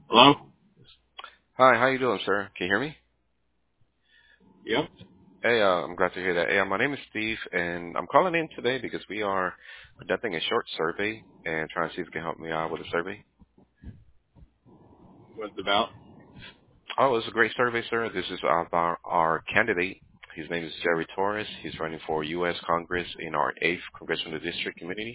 Hello? Hi, how you doing, sir? Can you hear me? Yep. Hey, I'm glad to hear that. Hey, my name is Steve, and I'm calling in today because we are conducting a short survey and trying to see if you can help me out with a survey. What's it about? Oh, it's a great survey, sir. This is about our candidate. His name is Jerry Torres. He's running for U.S. Congress in our 8th Congressional District Community.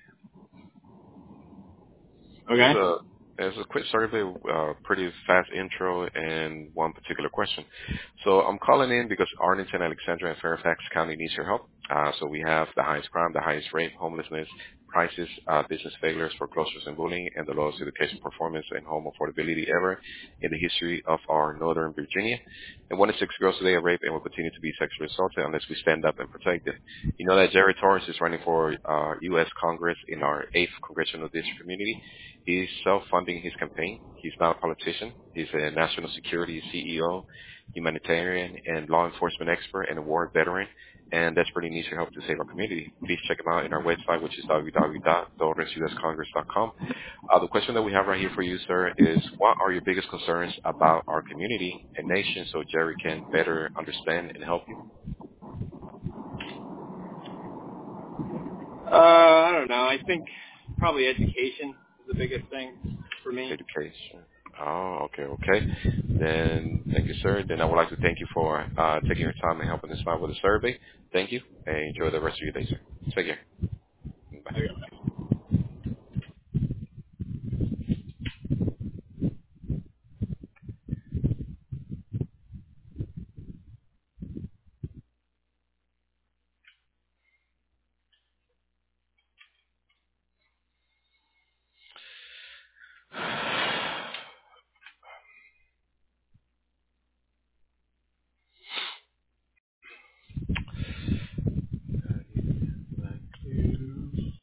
It's Okay. a it's a quick survey, pretty fast intro, and one particular question. So I'm calling in because Arlington, Alexandria, and Fairfax County needs your help. So we have the highest crime, the highest rate, homelessness, prices, business failures, foreclosures, and bullying, and the lowest education performance and home affordability ever in the history of our Northern Virginia. And 1 in 6 girls today are raped and will continue to be sexually assaulted unless we stand up and protect them. You know that Jerry Torres is running for U.S. Congress in our 8th Congressional District Community. He's self-funding his campaign. He's not a politician. He's a national security CEO, humanitarian, and law enforcement expert and a war veteran, and desperately needs your help to save our community. Please check him out in our website, which is www.torresuscongress.com. The question that we have right here for you, sir, is what are your biggest concerns about our community and nation so Jerry can better understand and help you? I don't know. I think probably education is the biggest thing for me. Education. Oh, okay, okay. Then thank you, sir. Then I would like to thank you for taking your time and helping us out with the survey. Thank you, and enjoy the rest of your day, sir. Take care.